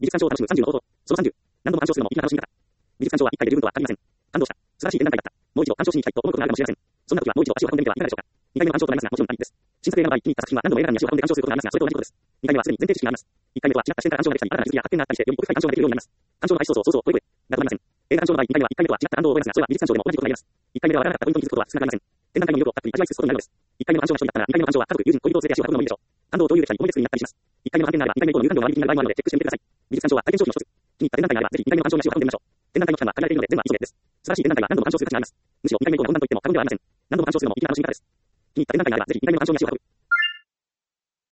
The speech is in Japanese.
美術鑑賞を楽しむ30の方法。その30。何度も鑑賞するのもいくら楽しみ方。美術鑑賞は1回で十分とは限りません。感動した。素晴らしい展覧会だった。もう一度鑑賞しに行きたいと思うことがあるかもしれません。そんな時はもう一度足を運んでみてはいかがでしょうか。2回目の鑑賞となりますが、もちろんありです。審査制の場合、気に入った作品は何度も映画館に足を運んで鑑賞することがありますが、それと同じことです。2回目はすでに前提知識があります。1回目とは違った視点から鑑賞ができたり、新たな気づきや発見があったりして、より奥深い鑑賞ができるようになります。鑑賞の開始早々、想像を超える。が止まりません。映画鑑賞の場合、2回目は1回目とは違った感動を覚えますが、それは美術鑑賞でも同じことが言えます。1回目ではわからなかったポイントに気づくことは少なくありません。展覧会の魅力をたっぷり味わい尽くすことになるのです。1回目の鑑賞が一人だったら、2回目の鑑賞は家族、友人、恋人を連れて足を運ぶのもいいでしょう。感動を共有できたり、思い出作りになったりします。1回目の案件ならば、2回目以降の有感動が割引になる場合もあるので、チェックしてみてください。美術鑑賞は体験商品の一つ。気に入った展覧会があれば、ぜひ2回目の鑑賞に足を運んでみましょう。展覧会の期間は限られているので、全部は急げです。素晴らしい展覧会は何度も鑑賞する価値があります。むしろ2回目以降が本番といっても過言ではありません。何度も鑑賞するのもいいか楽しみ方です。気に入った展覧会があれば、ぜひ2回目の鑑賞に足を運ぶ。